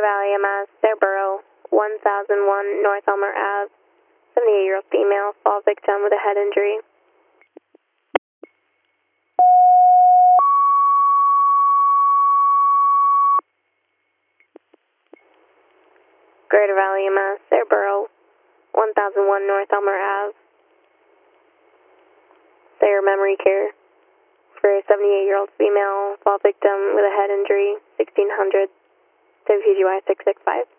Valley MS, Borough, 1001 North Elmer Ave, 78-year-old female, fall victim with a head injury. Greater Valley MS, Borough, 1001 North Elmer Ave, Sayer Memory Care for a 78-year-old female, fall victim with a head injury, 1600, WPGY 665.